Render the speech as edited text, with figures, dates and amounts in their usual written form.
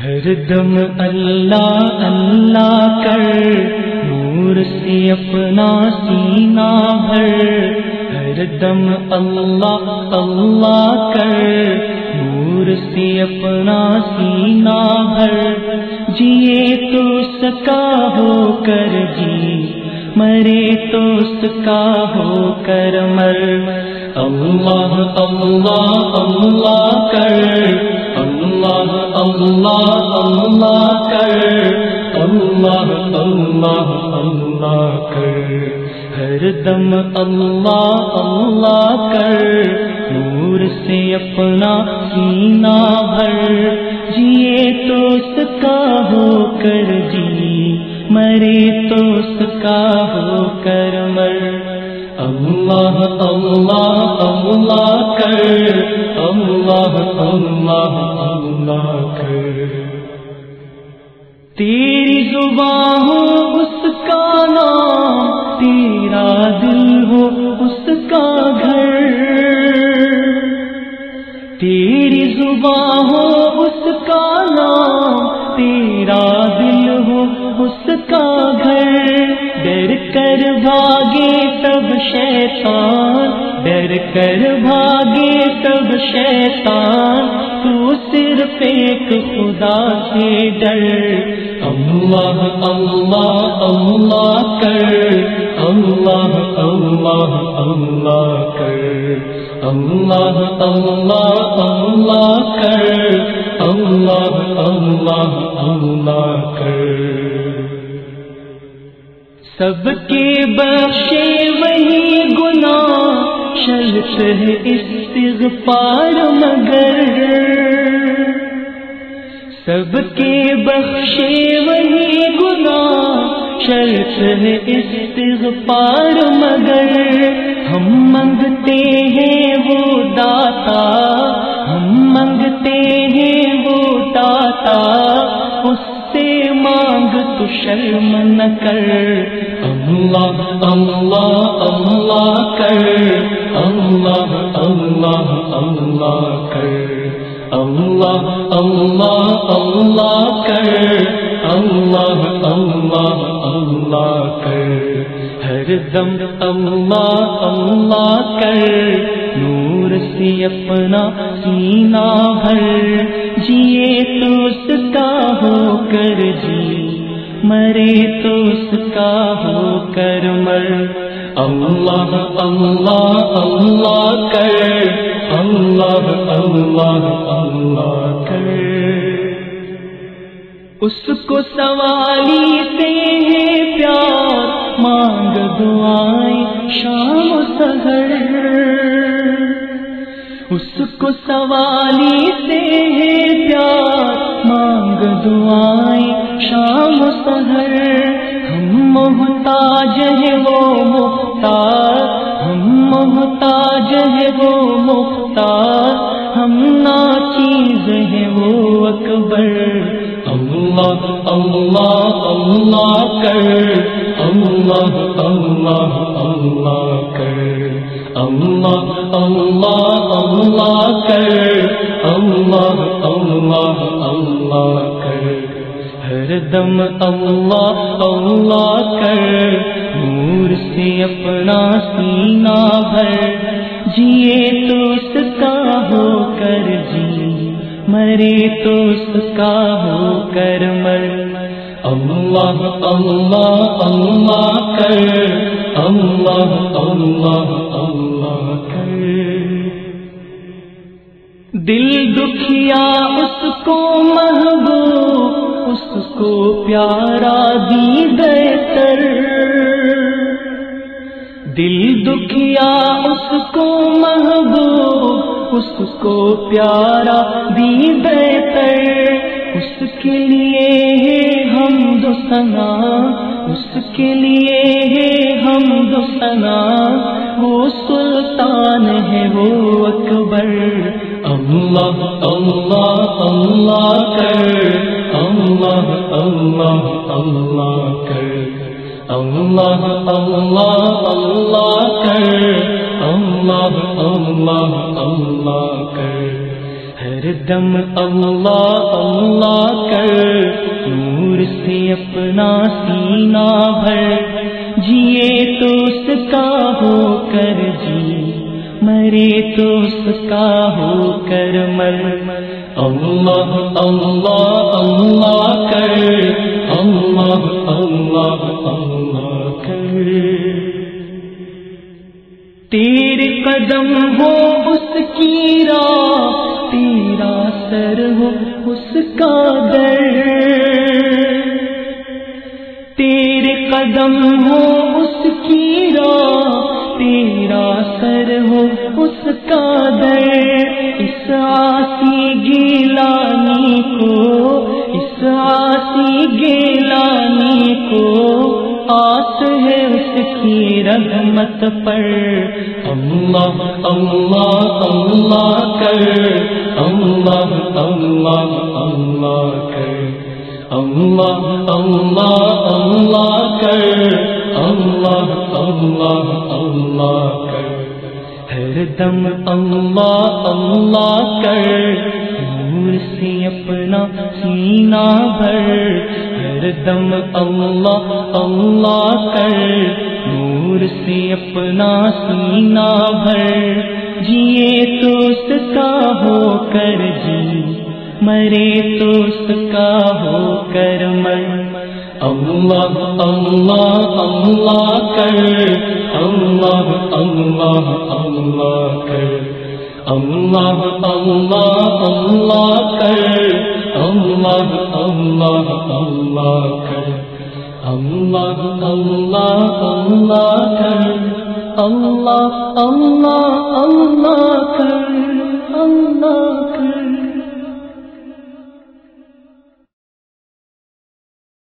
ہر دم اللہ اللہ کر، نور سے اپنا سینہ بھر، ہر دم اللہ اللہ کر، نور سے اپنا سینہ بھر، جیے تو سکا ہو کر جی، مرے تو سکا ہو کر مر، اللہ اللہ اللہ کر، اللہ اللہ اللہ کر، اللہ اللہ اللہ کر، ہر دم اللہ اللہ کر، نور سے اپنا سینہ بھر، جیے تو سکا ہو کر جی، مرے تو سکا ہو کر مر، اللہ اللہ اللہ کر، اللہ اللہ اللہ کر، تیری زبان ہو اس کا نام، تیرا دل ہو اس کا گھر، تیری زبان ہو اس کا نام، تیرا دل ہو اس کا گھر، ڈر کر بھاگے سب شیطان، ڈر کر بھاگے سب شیطان، تو صرف ایک خدا سے ڈر، اللہ اللہ اللہ کر، اللہ اللہ اللہ کر، اللہ اللہ اللہ کر، اللہ اللہ اللہ کر، سب کے بخشے وہی گناہ، شرط ہے استغفار مگر، سب کے بخشے وہی گناہ، شرط ہے استغفار مگر، ہم منگتے ہیں وہ داتا، ہم منگتے ہیں وہ داتا، اس سے مانگ تو شرم نہ کر، اللہ اللہ اللہ کر، اللہ اللہ اللہ کر، اللہ اللہ اللہ کر، اللہ اللہ اللہ کر، ہر دم اللہ اللہ کر، نور سے اپنا سینہ بھر، جیے تو سکا ہو کر جی، مرے تو سکا ہو کر مر، اللہ اللہ اللہ کر، اللہ اللہ اللہ کر، اس کو سوالی سے ہے پیار، مانگ دعائیں شام و سحر، اس کو سوالی سے ہے پیار، مانگ دعائیں شام و سحر، ہم محتاج ہے وہ مختار، ہم محتاج ہے وہ مختار، ہم ناچیز ہے وہ اکبر، اللہ اللہ اللہ کر، اللہ اللہ اللہ کر، اللہ اللہ اللہ کر، اللہ اللہ اللہ کر، ہر دم اللہ اللہ کر، نور سے اپنا سینہ بھر، جیے تو سکا ہو کر جی، مرے تو سکا ہو کر مر، اللہ اللہ اللہ کر، اللہ اللہ اللہ کر، دل دکھیا اس کو محبوب، اس کو پیارا دید تر، دل دکھیا اس کو محبوب، اس کو پیارا دید تر، اس کے لیے ہے حمد و ثنا، اس کے لیے ہے حمد و ثنا، وہ سلطان ہے وہ اکبر، اللہ اللہ اللہ کر، اللہ اللہ اللہ کر، اللہ اللہ اللہ کر، اللہ اللہ اللہ کر، ہر دم اللہ اللہ کر، اپنا سینہ بھر، جیے تو اس کا ہو کر جی، مرے تو اس کا ہو کر مر۔ اللہ اللہ اللہ کر، اللہ اللہ اللہ کر، تیرے قدم ہو اس کی راہ، تیرا سر ہو اس کا در، تیرے قدم ہو اس کی راہ، تیرا سر ہو اس کا در۔ اس عاصی گیلانی کو، اس عاصی گیلانی کو آس ہے اس کی رحمت پر۔ اللہ اللہ اللہ کر، اللہ اللہ اللہ کر، اللہ اللہ اللہ کر، اللہ اللہ اللہ کر، ہر دم اللہ اللہ کر، نور سے اپنا سینہ بھر، ہر دم اللہ اللہ کر، نور سے اپنا سینہ بھر، جیے تو اس کا ہو کر جی، مرے تو اس کا ہو کر مر۔ اللہ اللہ اللہ کر، اللہ اللہ اللہ کر، اللہ اللہ اللہ کر، اللہ اللہ اللہ کر، اللہ اللہ اللہ کر، اللہ اللہ اللہ کر، اللہ